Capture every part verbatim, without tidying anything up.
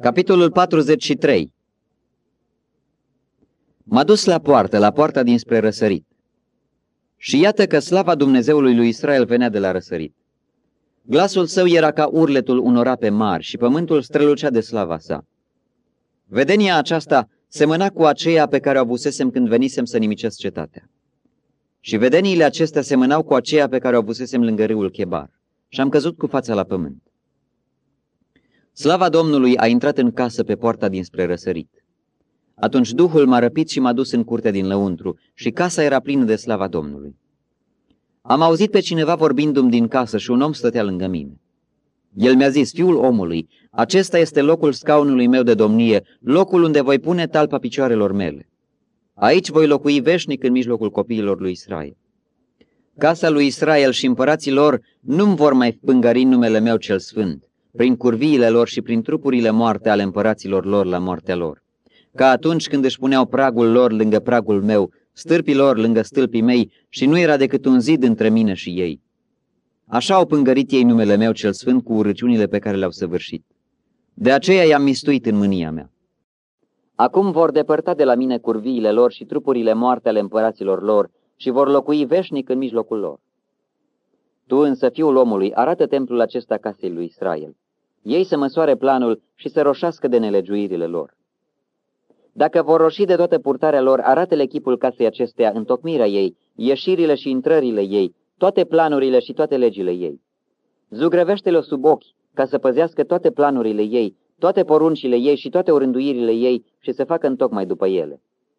Capitolul patruzeci și trei. M-a dus la poartă, la poarta dinspre răsărit. Și iată că slava Dumnezeului lui Israel venea de la răsărit. Glasul său era ca urletul unor ape mari și pământul strălucea de slava sa. Vedenia aceasta semăna cu aceea pe care o avusesem când venisem să nimicesc cetatea. Și vedeniile acestea semănau cu aceea pe care o avusesem lângă râul Chebar. Și am căzut cu fața la pământ. Slava Domnului a intrat în casă pe poarta dinspre răsărit. Atunci Duhul m-a răpit și m-a dus în curtea din lăuntru și casa era plină de slava Domnului. Am auzit pe cineva vorbindu-mi din casă și un om stătea lângă mine. El mi-a zis: fiul omului, acesta este locul scaunului meu de domnie, locul unde voi pune talpa picioarelor mele. Aici voi locui veșnic în mijlocul copiilor lui Israel. Casa lui Israel și împărații lor nu-mi vor mai pângări numele meu cel sfânt, prin curviile lor și prin trupurile moarte ale împăraților lor la moartea lor. Ca atunci când își puneau pragul lor lângă pragul meu, stâlpii lor lângă stâlpii mei, și nu era decât un zid între mine și ei. Așa au pângărit ei numele meu cel sfânt cu urăciunile pe care le-au săvârșit. De aceea i-am mistuit în mânia mea. Acum vor depărta de la mine curviile lor și trupurile moarte ale împăraților lor și vor locui veșnic în mijlocul lor. Tu însă, fiul omului, arată templul acesta casei lui Israel. Ei să măsoare planul și să roșească de nelegiuirile lor. Dacă vor roși de toată purtarea lor, arată-le chipul casei acesteia, întocmirea ei, ieșirile și intrările ei, toate planurile și toate legile ei. Zugrăvește-le sub ochi, ca să păzească toate planurile ei, toate poruncile ei și toate orânduirile ei și să facă întocmai după ele.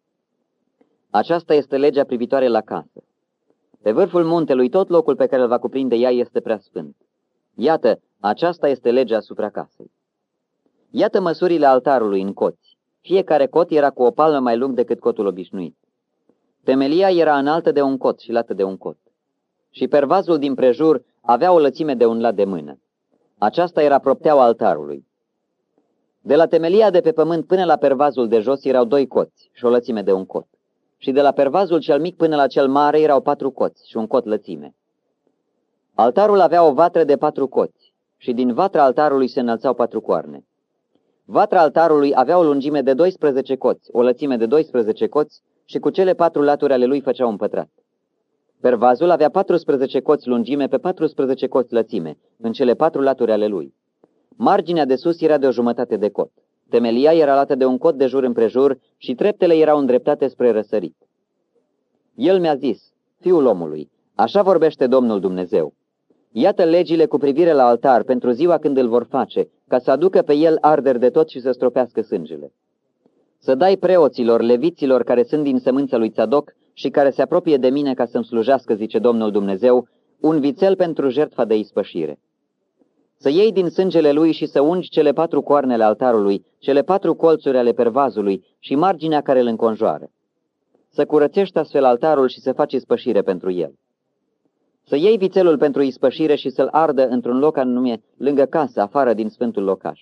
Aceasta este legea privitoare la casă. Pe vârful muntelui tot locul pe care îl va cuprinde ea este prea sfânt. Iată, aceasta este legea asupra casei. Iată măsurile altarului în coți. Fiecare cot era cu o palmă mai lung decât cotul obișnuit. Temelia era înaltă de un cot și lată de un cot. Și pervazul din prejur avea o lățime de un lat de mână. Aceasta era propteaua altarului. De la temelia de pe pământ până la pervazul de jos erau doi coți și o lățime de un cot. Și de la pervazul cel mic până la cel mare erau patru coți și un cot lățime. Altarul avea o vatră de patru coți și din vatra altarului se înălțau patru coarne. Vatra altarului avea o lungime de doisprezece coți, o lățime de doisprezece coți și cu cele patru laturi ale lui făcea un pătrat. Pervazul avea patrusprezece coți lungime pe patrusprezece coți lățime, în cele patru laturi ale lui. Marginea de sus era de o jumătate de cot. Temelia era lată de un cot de jur împrejur și treptele erau îndreptate spre răsărit. El mi-a zis: fiul omului, așa vorbește Domnul Dumnezeu. Iată legile cu privire la altar pentru ziua când îl vor face, ca să aducă pe el arderi de tot și să stropească sângele. Să dai preoților, leviților care sunt din sămânța lui Țadoc și care se apropie de mine ca să-mi slujească, zice Domnul Dumnezeu, un vițel pentru jertfa de ispășire. Să iei din sângele lui și să ungi cele patru coarnele altarului, cele patru colțuri ale pervazului și marginea care îl înconjoară. Să curățești astfel altarul și să faci ispășire pentru el. Să iei vițelul pentru ispășire și să-l ardă într-un loc anume lângă casă, afară din sfântul locaș.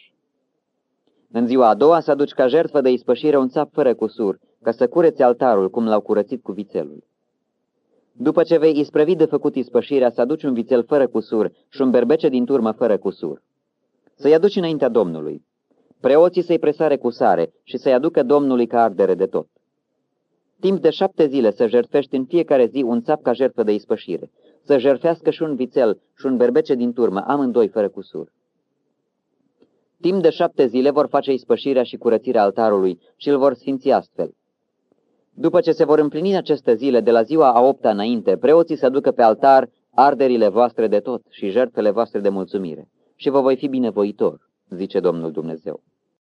În ziua a doua să aduci ca jertfă de ispășire un țap fără cusur, ca să cureți altarul cum l-au curățit cu vițelul. După ce vei isprăvi de făcut ispășirea, să aduci un vițel fără cusur și un berbece din turmă fără cusur. Să-i aduci înaintea Domnului. Preoții să-i presare cu sare și să-i aducă Domnului ca ardere de tot. Timp de șapte zile să jertfești în fiecare zi un țap ca jertfă de ispășire. Să jertfească și un vițel și un berbece din turmă, amândoi fără cusur. Timp de șapte zile vor face ispășirea și curățirea altarului și îl vor sfinți astfel. După ce se vor împlini aceste zile, de la ziua a opta înainte, preoții să aducă pe altar arderile voastre de tot și jertfele voastre de mulțumire. Și vă voi fi binevoitor, zice Domnul Dumnezeu.